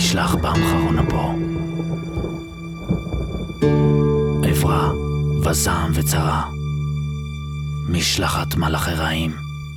לשלח באמחרון הבו עברה וזעם וצרה משלחת מלאכי רעים.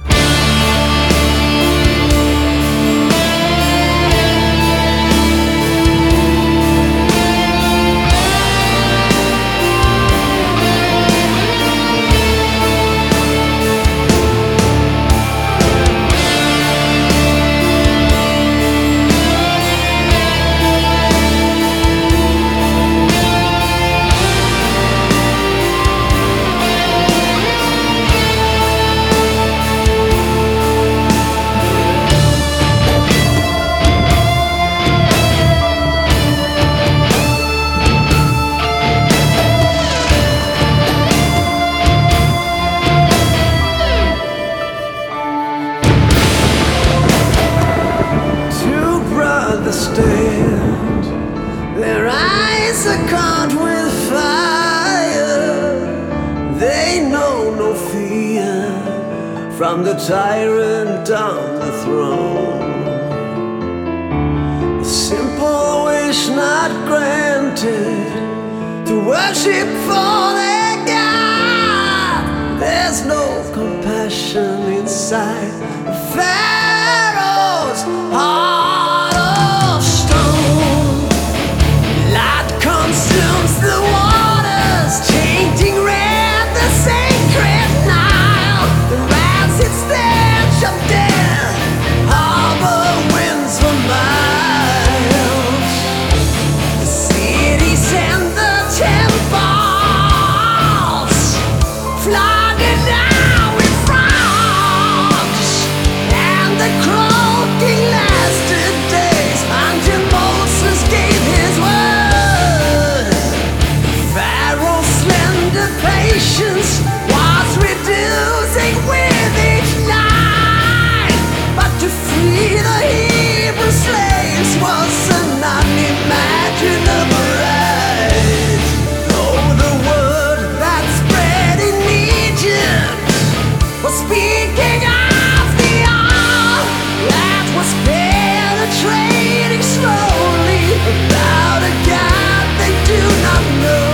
Stand, their eyes are caught with fire. They know no fear from the tyrant on the throne. A simple wish not granted, to worship for their God. There's no compassion inside Pharaoh's heart. Consumes the waters, tainting red the sacred Nile. The rancid stench of death harbor winds for miles. The cities and the temples flooded now with frogs, and the croaking lasted days until Moses gave his word. Patience was reducing with each night, but to free the Hebrew slaves was an unimaginable right. Though the word that spread in Egypt was speaking of the arm that was penetrating slowly about a God they do not know.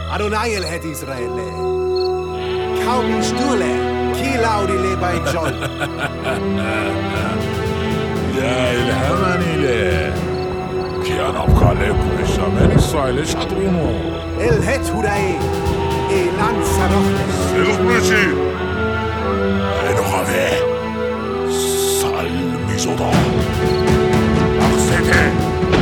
Adonai el het Israele. Kaum stule, ki laudile bei John. يا إلهامني כי הנבחלק משמן ישראל שדרונו. El het hurae, elan sarochnes. סילוך ברישי! אינו חווה! סל מזודה! אך סתה!